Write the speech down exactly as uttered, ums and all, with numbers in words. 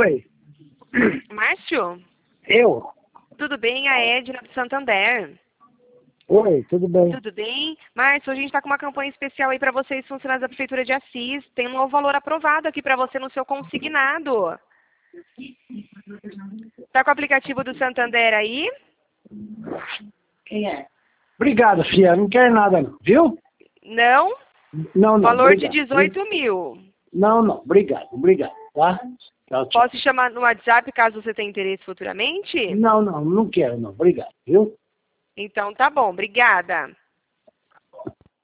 Oi. Márcio? Eu? Tudo bem? A Edna do Santander. Oi, tudo bem? Tudo bem? Márcio, a gente está com uma campanha especial aí para vocês, funcionários da Prefeitura de Assis. Tem um novo valor aprovado aqui para você no seu consignado. Tá com o aplicativo do Santander aí? Quem é? Obrigado, filha. Não quero nada, não. Viu? Não? Não, não. Valor Obrigado. de dezoito mil. Não, não. Obrigado. Obrigado. Tá? Tchau, tchau. Posso te chamar no WhatsApp caso você tenha interesse futuramente? Não, não. Não quero, não. Obrigado. Viu? Então tá bom, obrigada.